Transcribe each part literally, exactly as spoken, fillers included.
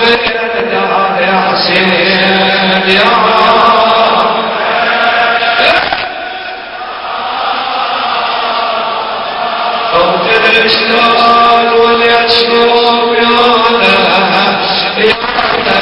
بيدها يا حسين يا أوتر الإشلال واليشوب يا لها يا لها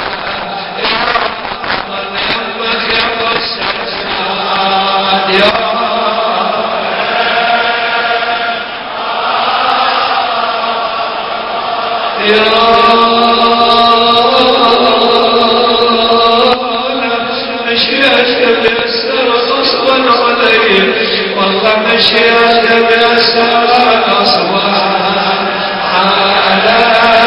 مشيت بأسر غصبا على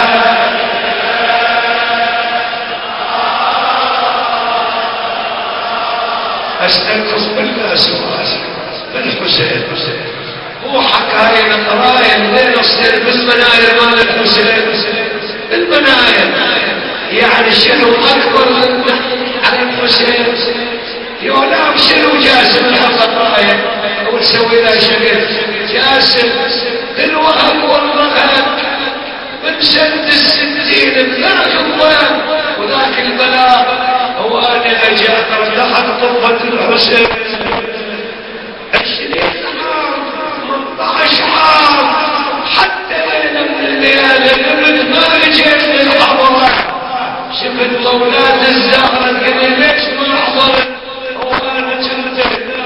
أستنقص بالله سؤال بالحسين هو حكاية قراية لين يصير بالمناير مال الحسين بالمناير يعني شنو أكبر على الحسين يولام شنو جاسم القراية ونسوي له شغل جاسم بالوهم والرغد من سنة الستين بذاك الضيم وذاك البلاء هو أنا أجاثر لحد طبة الحسين عشرين عام ثمانية عشر عام حتى ليلة من الليالي قبل ما جيت للحضرة شفت أولاد الزهرة قلت ليش ما حضرت وأنا كنت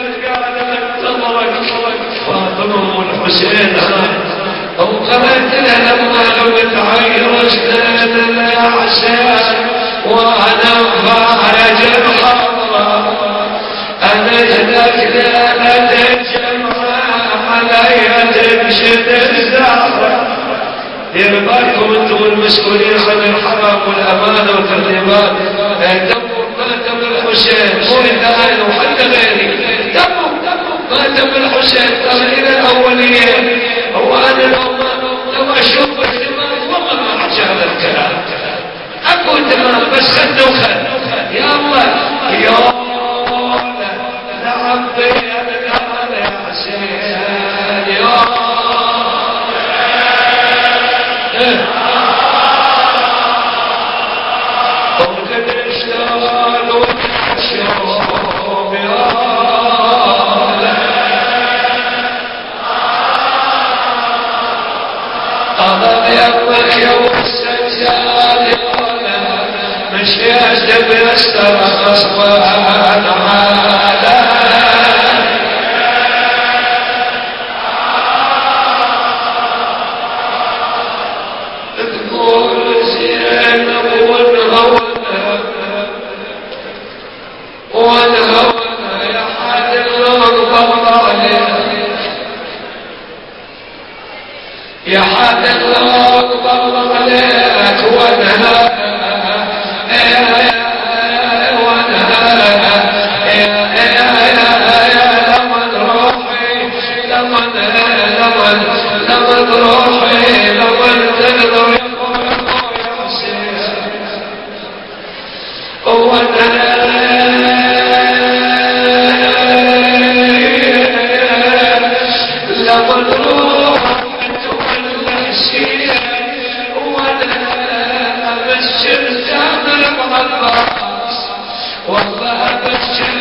فاطمة والحسين وقرأت لها لما غبت عيرت الأعسان وأنا خارج الحضرة أنا جلك ليلة الجمعة علي تنشد الزهرة دير بالكم انتم المسؤولين عن الحرم والأمانة والترتيبات دموا ماتم الحسين مو الآن وحتى غيري دموا ماتم الحسين ترى إلى الأولية هو أنا لو لو أشوف الدماء والله ما أرجع هذا الكلام أقول دماء بس خد وخد يا الله يا الله نعم بيد يا حسين يا وقد اشتغل والشوق يا قضى يمك يوم السجاد مش يجب يسترخص وأنا يا حد الله ضل عليك وانا وانا لمن روحي لمن لمن لمن روحي لمن تقدر يا حسين وانا لمن روحي والله أبشر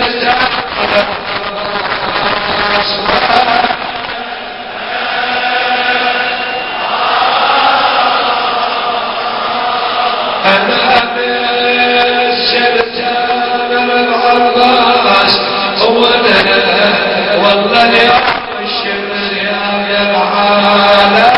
أنا أبشر من العباس وانا والله يا أبشر يا العالم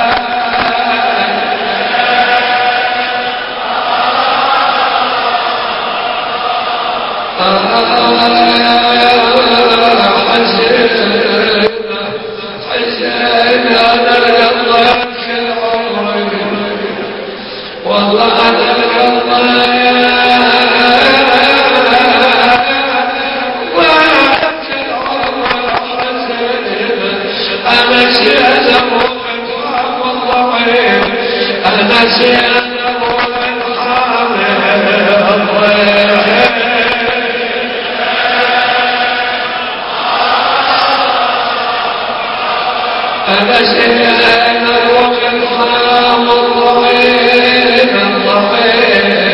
أنا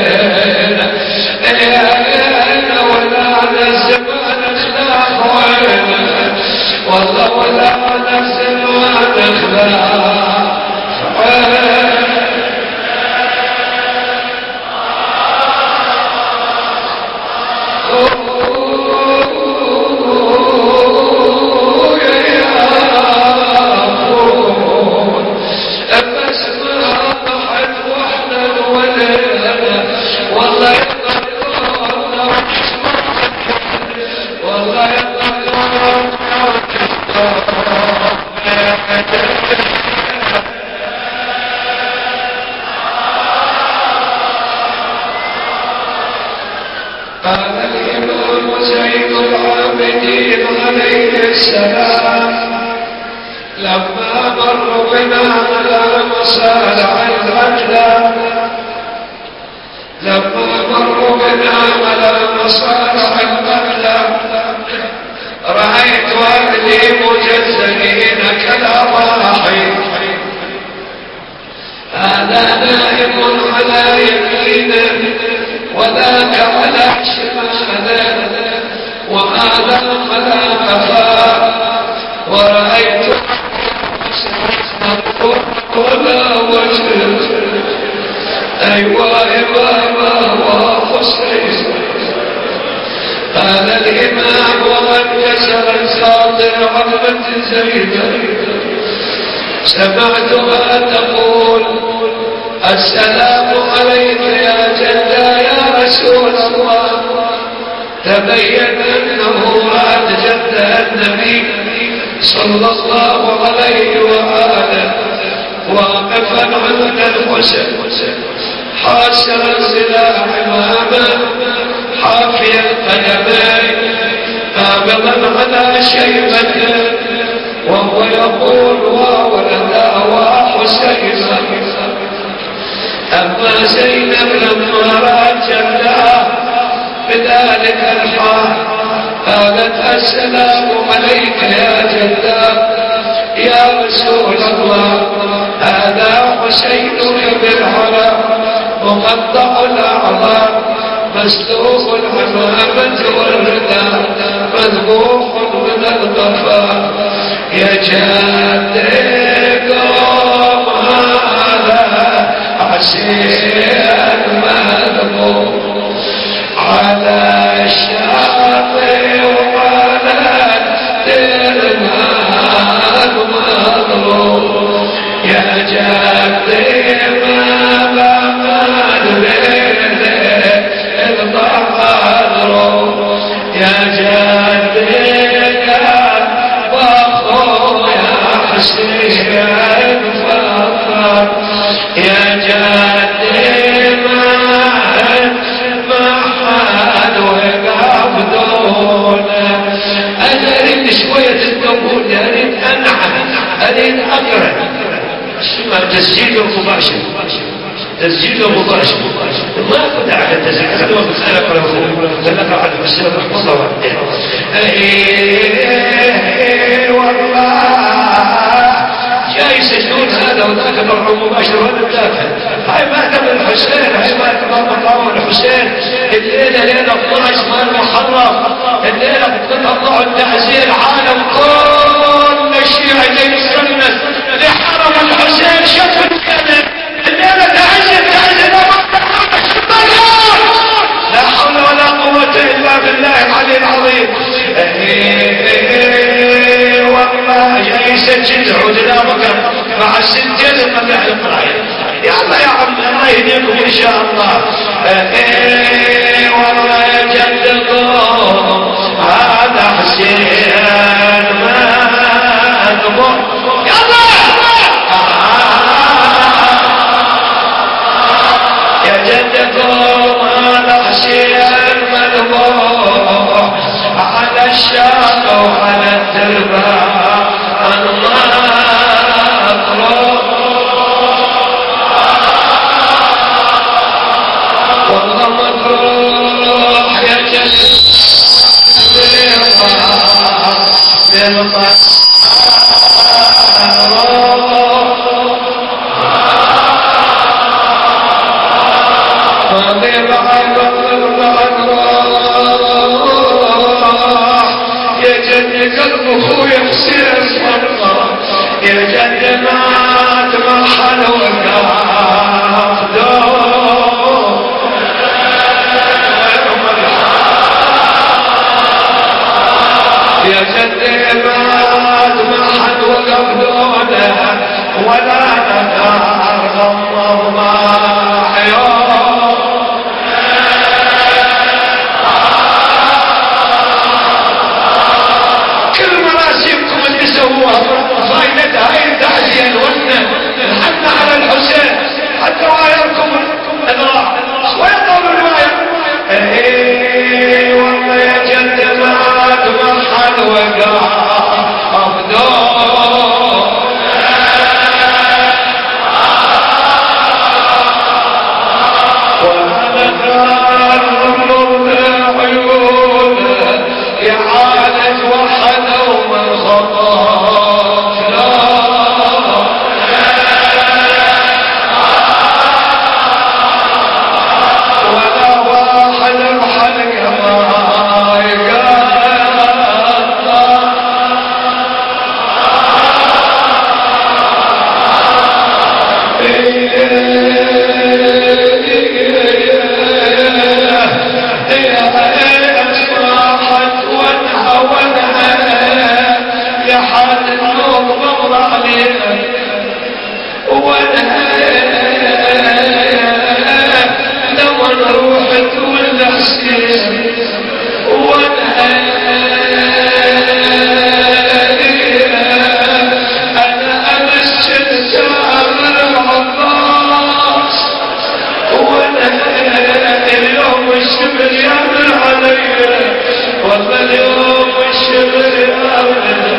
وزين العابدين عليه السلام لما مروا بنا على مصارع الأجلام لما مروا بنا على مصارع الأجلام رأيت أهلي مجزئين كالأضاحي هذا نائم على يمينه وذاك على شماله وهذا على قفاه ورأيت ولا وجه أيوة إمامه وحسين قال الإمام وانكسر الخاطر عمة زيدة سمعتها تقول السلام عليك يا جدة يا رسول الله تبين أنه رأت جدة النبي صلى الله عليه وآله واقفا عند الحسن حاسر السلاح امامه حافي القدمين قابضا على شيبته وهو يقول وولدا وحسينا اما زينب لما رأت جدها بذلك الحال قالت السلام عليك يا جدة يا رسول الله هذا حسينك بالعرى مقطع الأعضاء مسلوخ العمامة والرداء مذبوح من القفا يا جدي قوم هذا عسير مذبوح على الشاطئ وعلى الدرمان مضروب يا جدي ما بمن ليلة الضحضروب يا جدي يا بخو يا حسين فخر يا جدي ما أنا أريد شوية الدبول أريد أنعم أريد أقرأ اسمها تسجيل مباشر تسجيل مباشر ما أخذ على التسجيل خلوه بخير أقرأ فلقى على المسلم رحمه الله وحده ايه والله جاي يسجلون هذا وذاك مرة مباشر وهذا مدافع هاي ماتم الحسين هاي ماتم مقام الحسين الليلة ليلة اثني عشر مال محرم الليلة بتطلعوا التعزير عالم كل الشيعة يسلمنا لحرم الحسين شف الكلم الليلة تعزير تعزير لا حول ولا قوة إلا بالله العلي العظيم والله جاي يسجل عودنا مكان مع السجل المدح القرآن يا الله يا عم الله يهديكم إن شاء الله ايه والله يجدكم هذا حسين ما أدبر يا الله يجدكم هذا حسين مذبوح على الشاق وعلى التربة المطروح والله مطروح يا جد بالمطروح قلبه يحسن والله يا جد مات مرحل وقاف دور يا جد مات مرحل وقاف دونه ولا نهار غمر ما حيوم فايدتها هي تعزية الونة حتى على الحسين حتى رايركم الراح ويطول الرواية ايه والله يا جد وانا يا حال النور مر علينا وانا لو انا روحت ولا حسين وانا انا امشي الجامع العباس وانا اليوم الشبر يعمل علي والله اليوم الشبر يعمل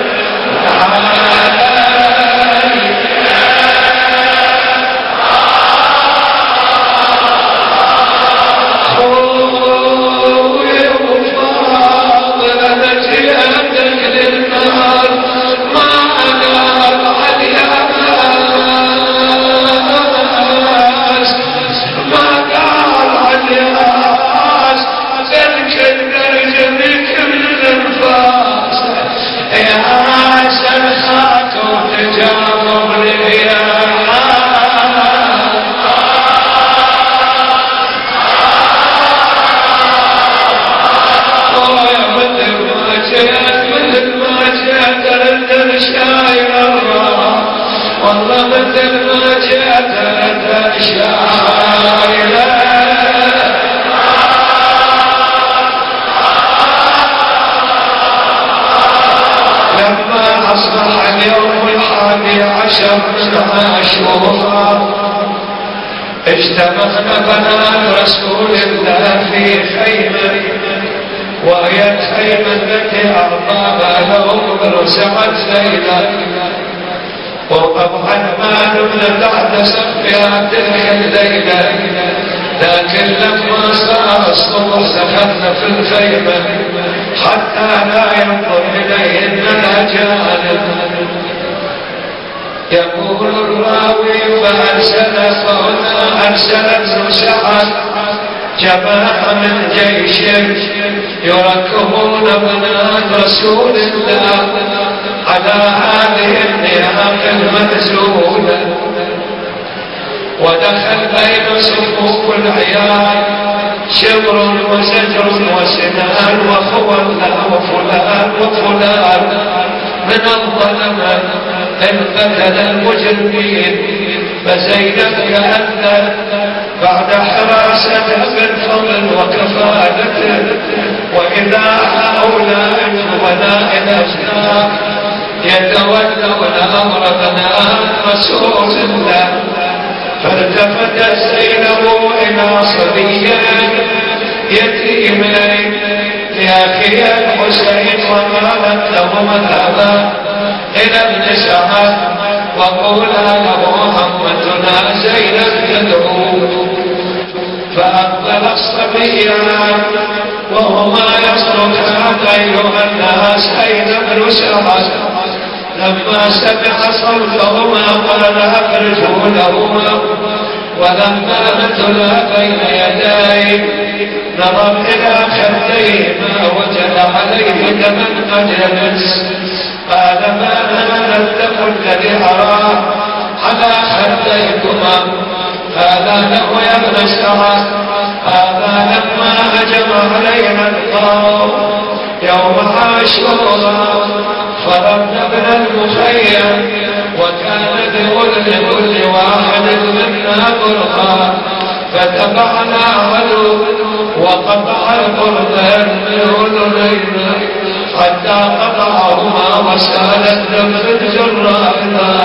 والله مثل ما جاءت الشاعر لما أصبح اليوم الحادي عشر من عاشوراء اجتمعنا بنات رسول الله في خيمة وهي الخيمة التي أعطاها لهم بن سعد ليلة وطبعا ما نمنا تعتصم بها تلك الليلة لكن لما صار الصبح دخلنا في الخيمة حتى لا ينظر إليهن الأجانب يقول الراوي فأرسل فهنا أرسل ابن سعد جماعة من جيش يركبون بنات رسول الله على هذه النياق المنزولة ودخل بين صفوف العيال شبر وزجر وسنان وخولة وفلان وفلان من الظلمة انقتل المجرمين فزينب كأن بعد حراستها بالفضل وكفالته وإذا هؤلاء النبلاء الأجناب يتولون أمر بنات رسول الله فالتفتت زينب إلى صبيين يتيمين لأخي الحسين وقالت لهما اذهبا إلى ابن سعد وقولا له عمتنا زينب تدعو فأقبل الصبيان وهما يصرخان أيها الناس أين ابن سعد لما سمع صوتهما قال أخرجوا لهما ولما نزلا بين يديه نظر إلى خديهما وجد عليه دما قد يبس قال ما هذا الدم الذي أراه على خديكما هذا له يا ابن سعد هذا لما هجم علينا القوم يوم عاشوراء فربنا ابن المخيم وكان بأذن كل واحد منا برقا فتبعنا ولو وقطع القرآن من أذنينا حتى قطعهما وسال الدم في الجراء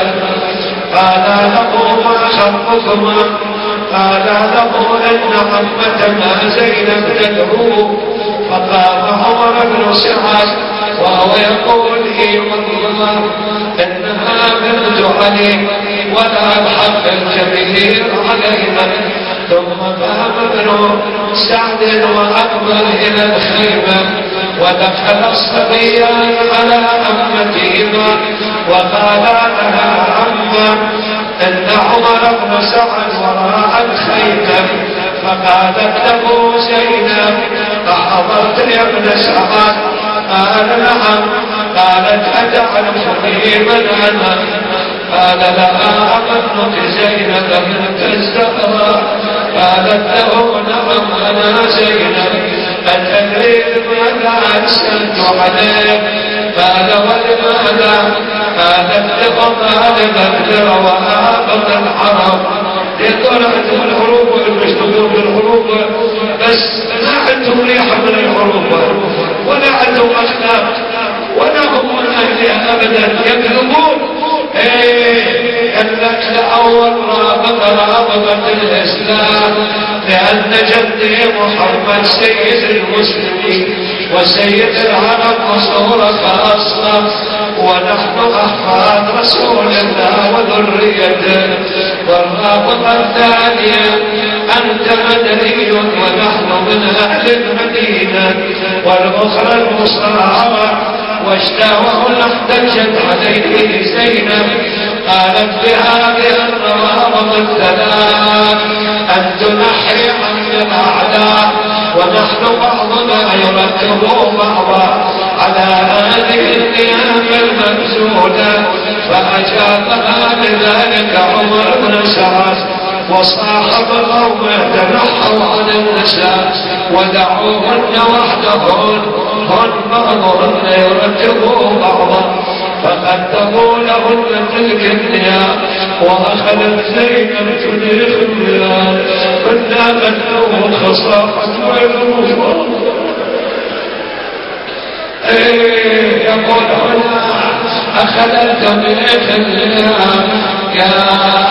قال له ما خطبكما قال له إن عمتنا زينب تدعو فقام عمر بن سعد وهو يقول لي والله إنها بنت علي ولا الحق الكبير علينا ثم قام ابن سعد وأقبل إلى الخيمة ودخل الصبيان على عمتهما وقالا لها عما إن عمر بن سعد وراء الخيمة فقالت له زينب أحضرت يا ابن سعد قال نعم قالت أتعرفني من أنا قال لها أمنك زينب بنت الزهراء قالت له نعم أنا زينب أتدري ماذا أرسلت عليك؟ قال ولماذا؟ قال اتقى لبدر وآبط العرب. يقول عندهم الحروب والمشتغلون بالحروب بس ما عندهم ريحة من الحروب ولا عندهم أخلاق ولا هم من أهلها أبدا يكذبون. إيه الأول رابط رابطة الإسلام لأن جدي محمد سيد المسلمين وسيد العرب وصورة خاصة ونحن أحفاد رسول الله وذريته. والرابطة الثانية أنت مدني ونحن من أهل المدينة. والأخرى المصارعة واشتهوا احتجت عليه زينب قالت بهذه الروابط الثلاث أن تنحي عن الأعداء ونحن بعضنا يرتب بعضا على هذه النيام المبذولة. فأجابها بذلك عمر بن سعد وصاحب قومه تنحوا عن النساء ودعوهن وحدهن هن بعضهن يرتبوا بعضا. فقدموا لهن تلك النيام وأخذت زينب تدرك النيام فنامت له خصاصة وعلوم. ايه يقول هنا أخذت ملك النيام يا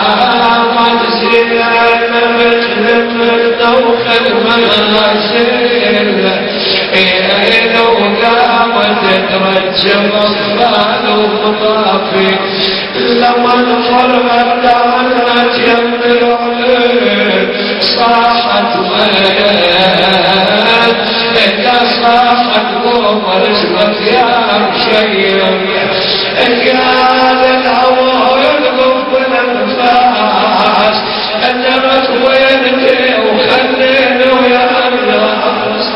مجزي مثل الدوخ المنازل. إيه لو قامت ترجم أطفال ومطافي لما انفرمت عنت يمر عليه صاحت وين إذا صاحت قوم رزقك يا مشيم يا للهوى يلقف بالانفاس أنمت وينتي وخلينه يا الناس.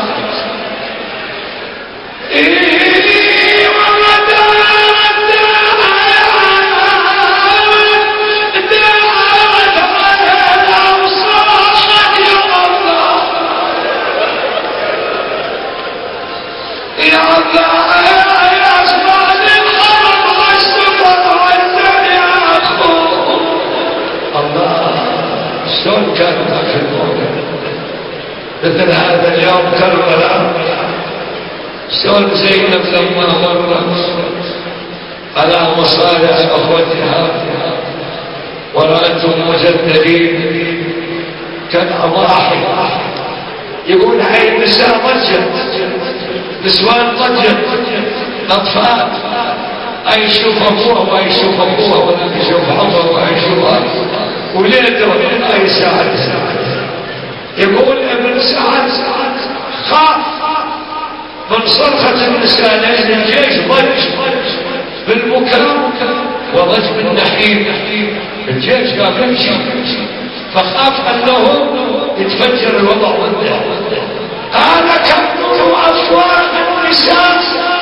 مثل هذا اليوم كربلاء شلون زينب لما مرت على مصالح اخوتها ورأتهم مجددين كالأضاحي. يقول هاي النساء ضجت نسوان ضجت أطفال أي يشوف أبوه وأي يشوف أبوه ولا يشوف عمره وأي يشوف وليده أي ساعد. يقول ابن سعد خاف من صرخة النساء لأن الجيش ضج بالبكاء وضج بالنحيب. الجيش قام يمشي فخاف أنه يتفجر الوضع ضده. هذا كبر أصوات النساء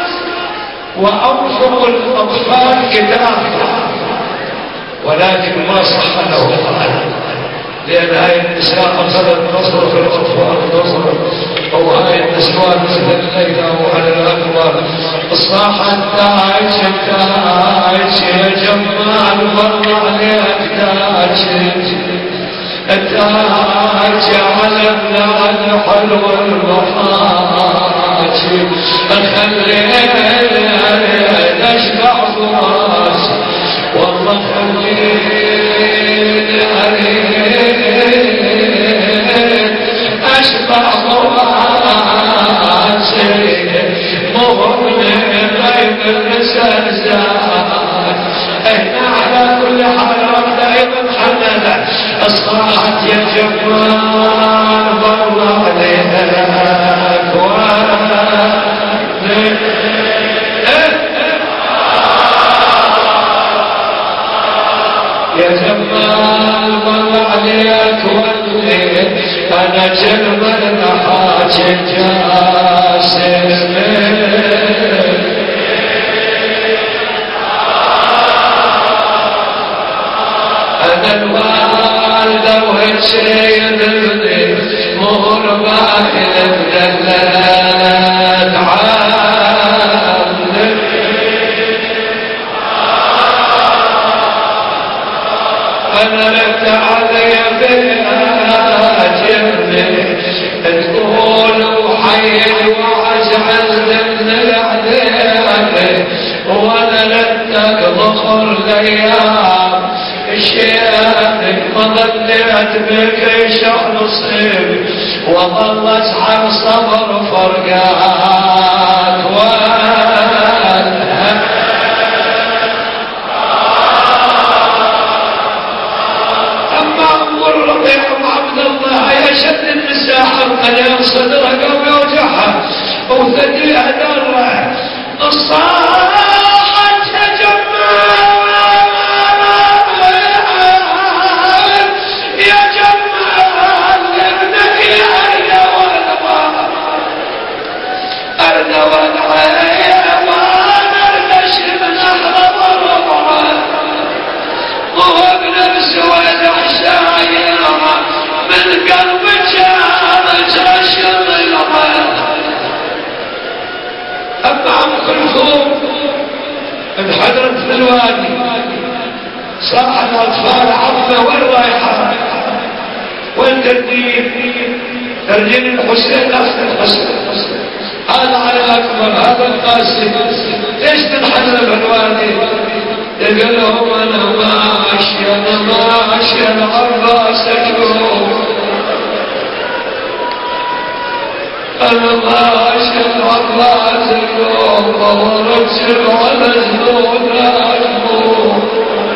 وأوفق الأطفال كتابا ولكن ما صح له هذا لأن هاي النساء أخذت نصر في الأطفال نصر وهاي النسوان مثل الليلة وعلى الأكبر صاحت تاج تاج يا جمال مر عليك تاج تاج على ابن الحلو المحاج خلينا نشبع فراس والله خلينا أشبع فراس مغرم غيب الرسالة. احنا على كل حال دائما حننا أصبحت يا جمال والله عليها يا جمال والله عليك والليل أنا جنب المحاج الجاسم أنا الوالدة والسيد اللي مهر باهل الدلال وذل عليك وانا لك ظهر الايام شيئتك ما ظليت بك شهر نصيب وظل اسحر صبر فرقات والهم اما ابو الربيع وعبد الله يشد النساء حرقا صدرك ويوجعها وثديها دره الصاحت جمال يا جمال ابنك يا أرنى والعيمان أرنى والعيمان أرنى شبن أحرم ربعا وهو بنفس ودحشايا من قلب جامل شمل أما عم كلثوم انحدرت في الوادي صاح الأطفال عظمة وين رايحة وين تردين ترجين الحسين أخذ الحسين هذا على أكبر هذا القاسم ليش تنحدر في الوادي يقول لهم أنا ماشي أنا ماشي أنا عباس أشوف أنا ماشي العباس اليوم ورجل على الزود أشوف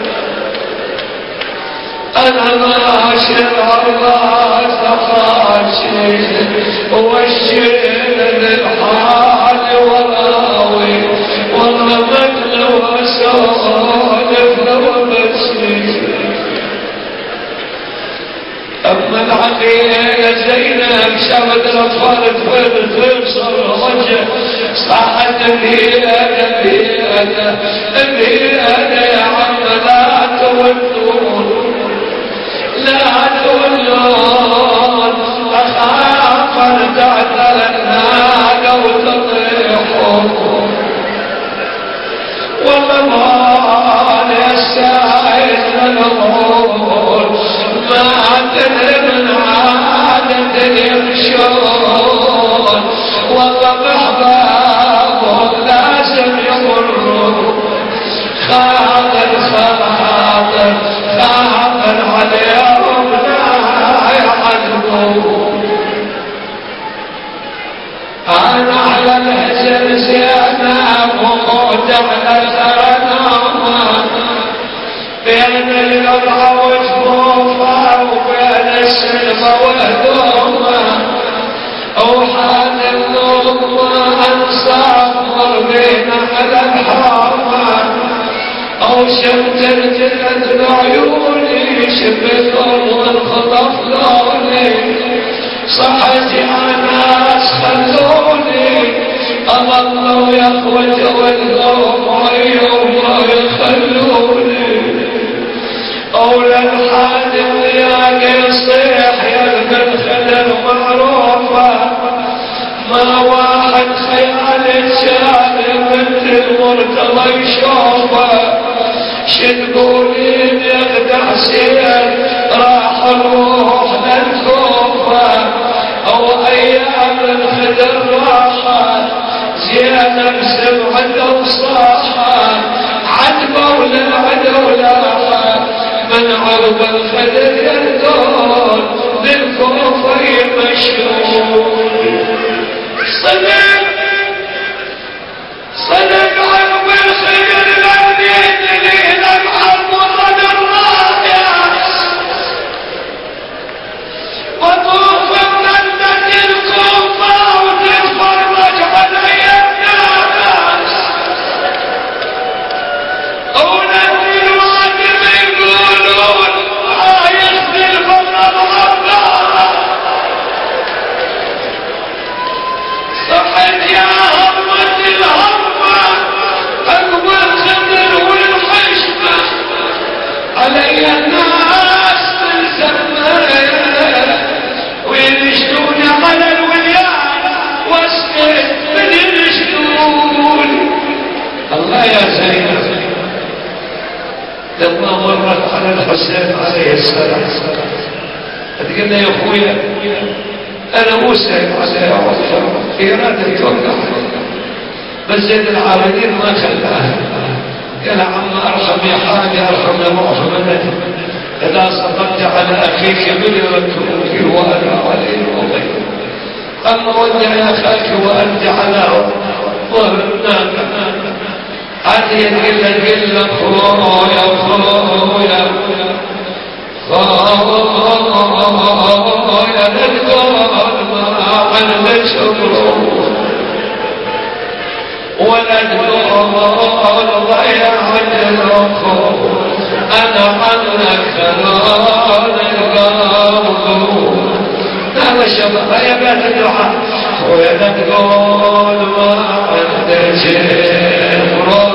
أنا ماشي العباس خاشي والشيل للحال وراوي والرمل وسالف وبشي أما العقيلة زينب شافت الأطفال تفل تبصر رجع صاحت الهيئة الهيئة الهيئة يا عم لا تولون لا تولون أخاف ارتعت لنا لو تطيحون والله السائل الغول ما تدري من عادة يمشون والله بحبابهم لازم يمرون خاطر خاطر خاطر عليهم لا يعلمون أنا على الهجر زيادة وموت على الثرنام بين القطع وجفوفها وبين السلمى والدومة أوحاد النوم أنصافر بين على الحرمة أو شمت الجنة بعيوني شبكهم والخطف لوني صحت يا ناس خلوني أظلوا يا أخوة والقوم عيوم يخلوني أولى الحادم يا قصيح يا الخلل معروفة ما واحد خيال شاب مثل المرتضى يشوفه شنقولين يخدع سير راح الروح للكوفة أو أيام الخدر راحت زيادة بسبعة وصاحت عدبة وللعدو لاحت من عرب الخدر يردون للكوفة يمشون صدق صدق عرب الخدر لابد لي لمحب وغد الراية وطوف بلدة الكوفة وتتفرج علي الناس ونبي الوادم يقولون ما يخذل البر الغبار صحت يا همة الهمة أقوى الخدر والحشمة علي الناس من زمان وينشدون على الوليان واسكت من ينشدون الله يا زينب لما مرت على الحسين عليه السلام قلنا يا اخويا انا موسى عليه السلام في ارادة توقع بس زين العابدين ما خلاها، قال عم ارحم يا حاج ارحم يا محمد، اذا صدقت على اخيك مليون فيه وانا عليه وغيره، اما ودع يا خالك وانت على ظهر الناقه عادي يقول له قل له خويا خويا خويا نقول ما عندك شكر ولا تقول ضيع الرخو انا عنك خلال القلب. هذا شباب يا بيت الدعاء ولا تقول ما عندك شكر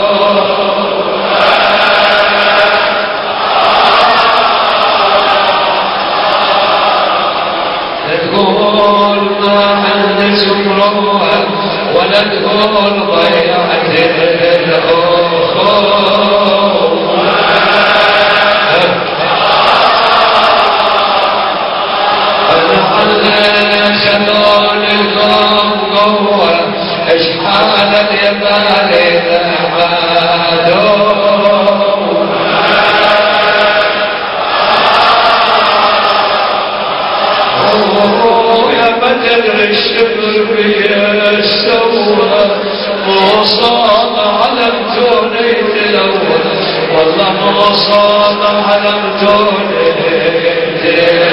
تقول ما عندك شكر ولا تقول ضيعت الأخوة. أنا على شلون القوة إيش حالك يا بالي عادو. يا بدر الشبر بيا سوى مو صاد على متونيت الاول والله مو صاد على متونيت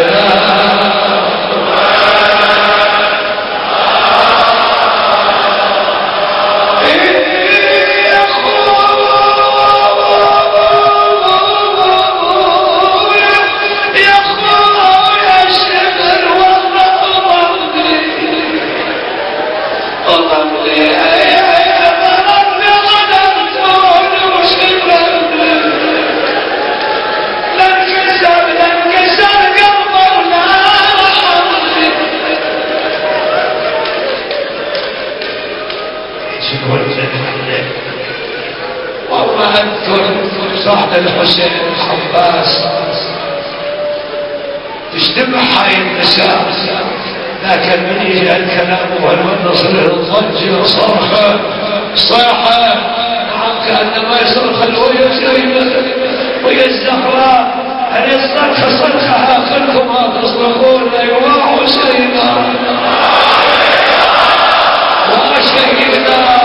والله اذكر صاحب الحسين الحباس تجتمع هاي النساء لكن من يجي الكلام والنصر الضجه صرخه صيحه نعم كانما يصرخ ويا زينب ويا الزهراء هل الصرخه صرخها خلكم ما تصرخون ايوا حسينا وشهيدا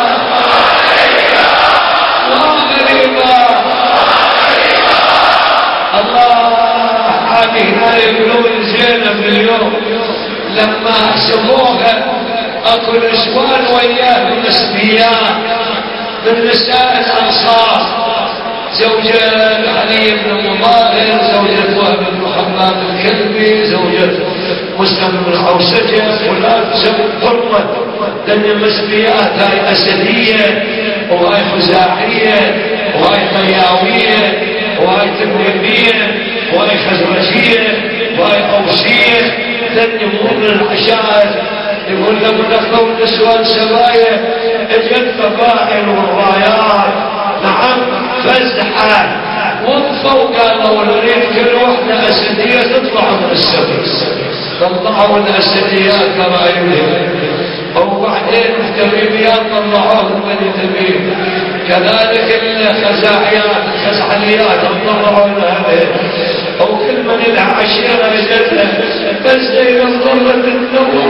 الله علينا يقولون زينب اليوم لما سموها اكو نسوان وياه مسبيان من نساء الانصار زوجة علي بن مضاهر زوجة وهب بن حماد الكلبي زوجة مسلم بن عوسجة فلان زوج حرمة لان مسبيات هاي اسدية وهاي خزاعية وهاي طياوية وهاي تميمية وهاي خزرجية وهاي اوسية ثاني من العشائر يقول لما نخلوا النسوان سبايا اجت قبائل والرايات نعم فزحة وقفوا قالوا نريد كل وحدة اسدية تطلع من السبت طلعوا الاسديات قبائلهم وبعدين التميميات طلعوهم بني تميم كذلك الخزاعيات الخزعليات طلعوا لها وكل من العشيرة جدها بس زي الضرة النوم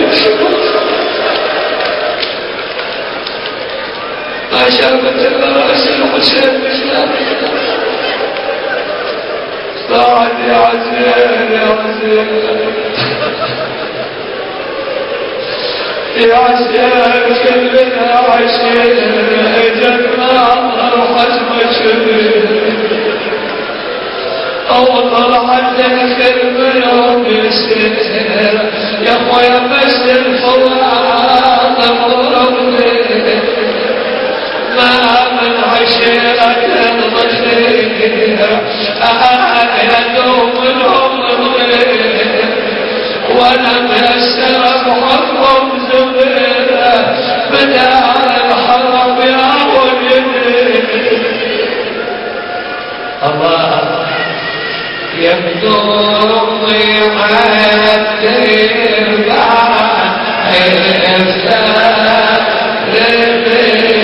ما شافت الراس الحسين بسلامي بعد يا عزيز يا عزيز يا عزيز كلنا عشير جنة أرحت مشهور أو طلعت ذكر منهم يسير يا أخويا بس الفوات مرمي ما من عشيرة مخير أعيدوا منهم غير ولم يسترب حقهم زبيرة بدار الحرب يا ولد الله يبدو ضيعت تربع افتار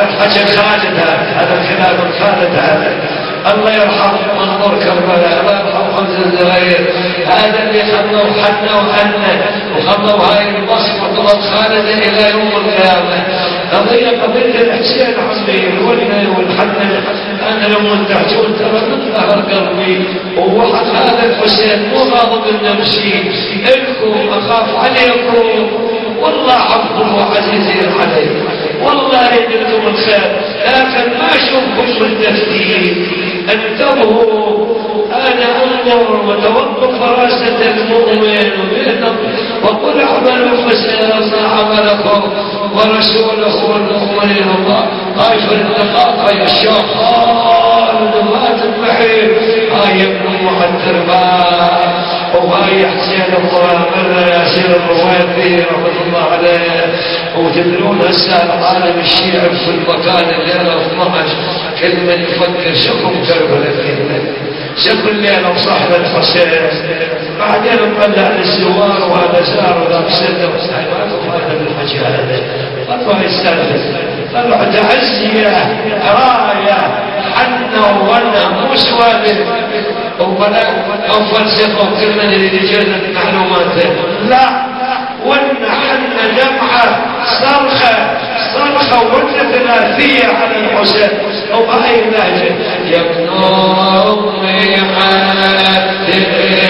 هذا حكي خالد، هذا الكلام خالد، هذا الله يرحم منظور كربلاء، الله يرحم خمس الزغير، هذا اللي خلوا حنا وحنا وخلوا هاي البصمة طلب خالد إلى يوم القيامة. قضية قضية الحسين عمي والحنا، أنا لما تحجون ترى من ظهر قلبي ووحد هذا الحسين مو غاضب النفسي إلكم، أخاف عليكم والله عفو وعزيزين علي، والله يدلكم الخير، لكن ما أشوفكم بالتفتيت. انتبهوا، أنا أنظر وتوقف فراسة المؤمن وقل اعملوا فسيرى عملكم ورسوله المؤمنين. الله هاي في الدقاق، هاي الشيخ خالد مات المحيط، هاي ابن معتربان، وهاي حسين الضرامل ياسين الرويبي رحمه الله عليه. وتدرون هسه العالم الشيعي في المكان الليله اثني عشر كل من يفكر شكم كربلاء كلمه شكل الليله وصاحب الحسين. بعدين نطلع للزوار وهذا زار وذاك سده وسايبات وهذا بالحكي هذا طلعوا السالفه، طلعوا تعزيه رايه حنا وولنا مو سوالف ولا او فلسفه وكل من يريد يجرد معلوماته، لا ولنا حنا جمعه صرخه صرخه ولنا ثلاثيه على الحسين وبهاي اللهجه يا ابن امي حاتم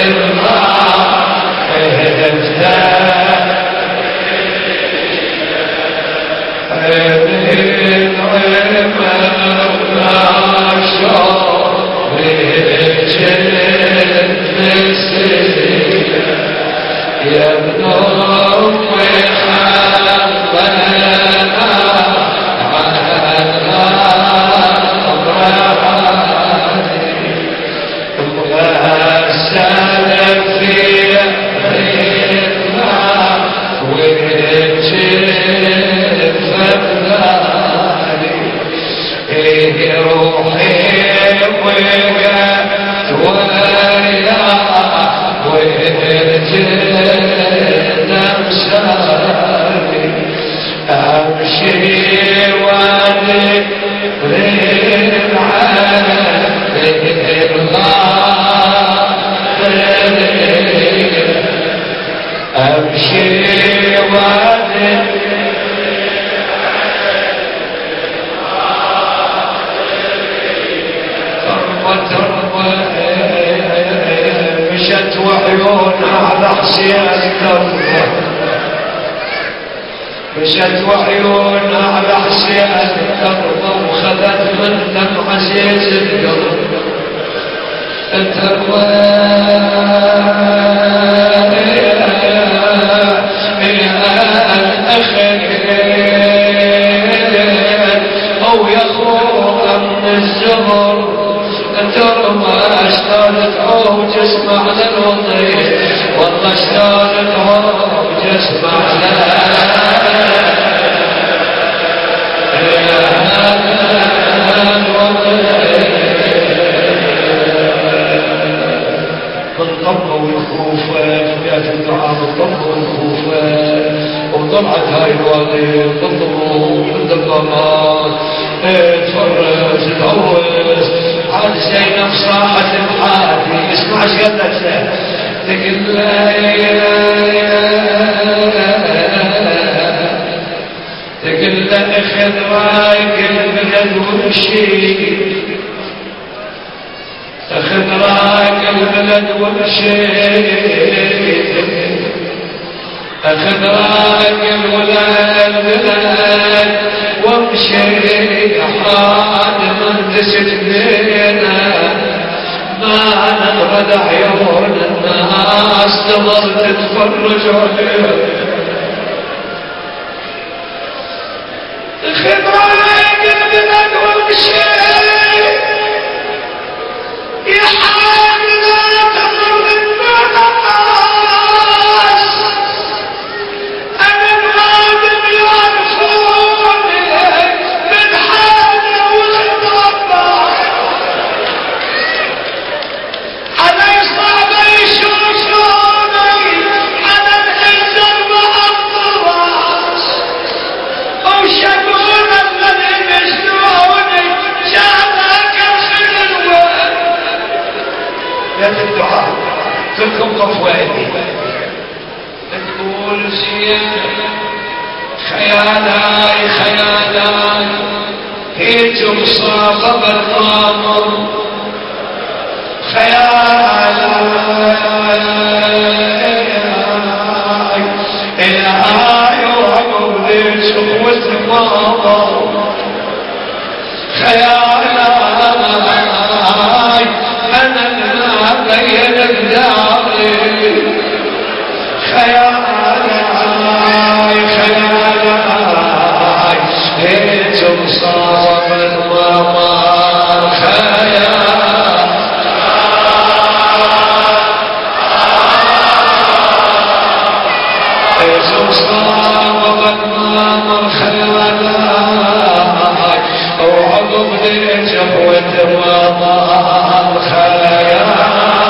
يا ابن أمي حبنا وغسل في غيرنا وجف فبلاني روحي وقت ويا أمشي وادي أمشي وادي مشت وعيونها على حسين كربلاء، مشت وعيونها على حسين كربلاء وخذت من دم عزيز القلب التروى الأخير أو يخرج من الزهر ترمى اشتان تعوج اسمع للوطي والله اشتان تعوج اسمع بالضبط والخوفة فئات الدعاء بالضبط والخوفة وطلعت هاي الوادي بالضبط بالدقامات تفرج تهوس عاد زينب صاحت بحاتي اسمع ايش قالت له تقول له تقول له اخذ رايك البلد وامشي اخذ رايك البلد وامشي اخذ رايك البلد وامشي حاد من تسجنينا ما نغرد عيون الناس تظل تتفرج عليك اخذ رايك البلد وامشي يا حاد لا تضر الناس انا الغادم يعرفوني من حالي والربا علي صعب يشوفوني على الحزن مع الضراس او شكونا الدعاء كلكم قفوا ايدي تقول زياد خيالاي خيالاي هيتم صاغب القمر خيالاي الهاي وعقب ذي شقوة الماضر خيالاي أنا ما بين الداري خيالاي خيالاي هيتم صاغب القمر خيالاي صاغب القمر خيالاي وعقب ذي شقوة الماضر خيالاي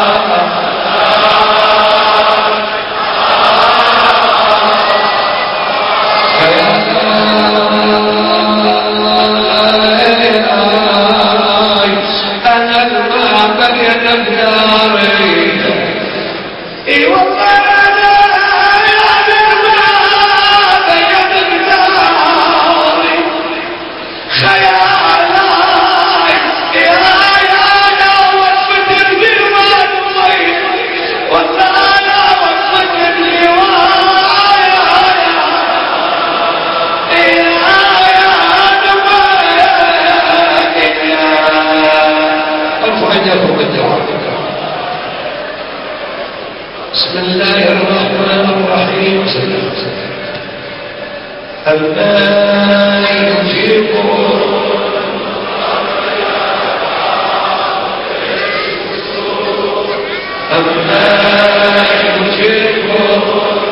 بسم الله الرحمن الرحيم أما يجيبون أما يجيبون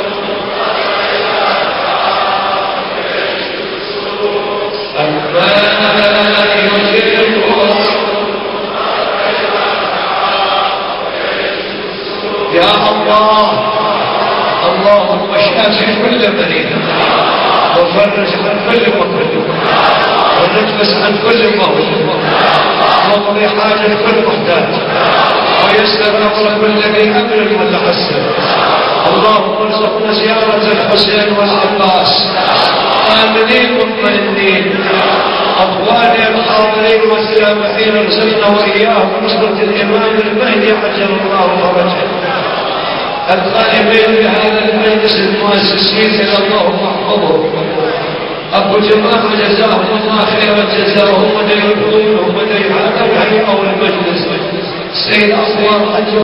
أما يجيبون يا الله اللهم اشف كل مريض وفرج عن كل مكروه ونجلس عن كل موت واقضي حاجة كل محتاج ويسر امر كل ذي امر متحسن اللهم ارزقنا زيارة الحسين والعباس آمنين مطمئنين أطوالي الحاضرين والسامحين ارزقنا وإياهم نصرة الإمام المهدي عجل الله فرجه القائمين بهذا المجلس المؤسسين إلى الله محفظهم أبو جماعة جزاهم الله خير الجزاء هم من يرضونهم ومن يعلمهم المجلس سيد أصوار